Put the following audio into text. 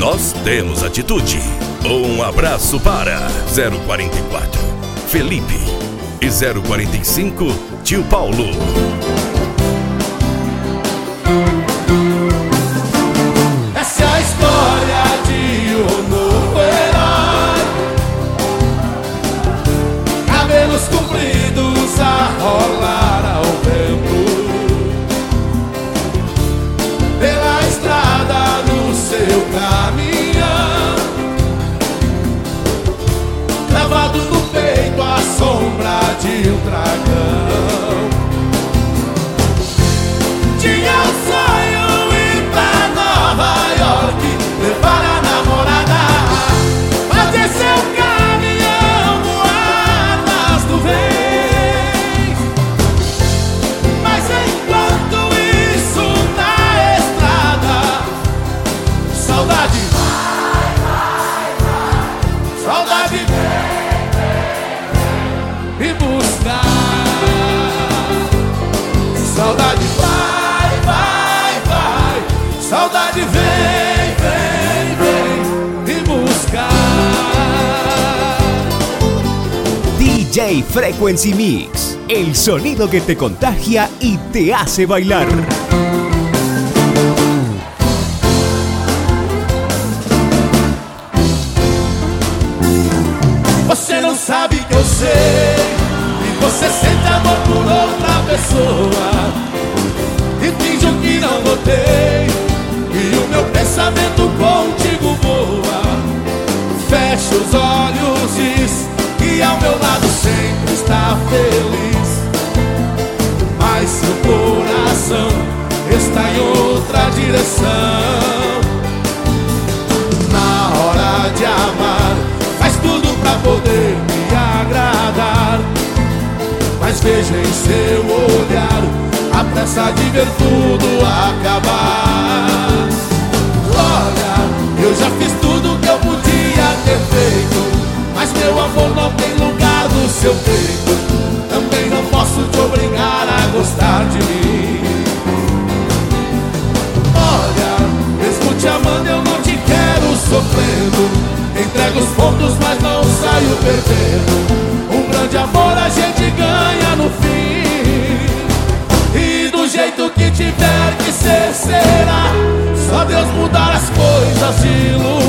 nós temos atitude. Um abraço para 044 Felipe e 045 Tio Paulo. Essa é a história de um novo herói. Cabelos compridos a rolar ao vento, pela estrada no seu caminhão, cravado no peito a sombra de um dragão. Tinha um sonho ir pra Nova York, levar a namorada, fazer seu caminhão voar nas nuvens. Mas enquanto isso na estrada, saudade vai, vai, vai, saudade vem me buscar. Saudade vai, vai, vai, saudade vem, vem, vem me buscar. DJ Frequency Mix, el sonido que te contagia y te hace bailar. Você não sabe que eu sei, e você sente amor por outra pessoa, e finge que não notei, e o meu pensamento contigo voa. Fecha os olhos, diz que ao meu lado sempre está feliz, mas seu coração está em outra direção. Na hora de amar, faz tudo pra poder me agradar, mas veja em seu olhar a pressa de ver tudo acabar. Olha, eu já fiz tudo que eu podia ter feito, mas meu amor não tem lugar no seu peito. Também não posso te obrigar a gostar de mim. Olha, mesmo te amando eu não te quero sofrendo. Entrego os pontos, mas não saio perdendo. Um grande amor a gente ganha no fim, e do jeito que tiver que ser, será. Só Deus mudar as coisas de lugar.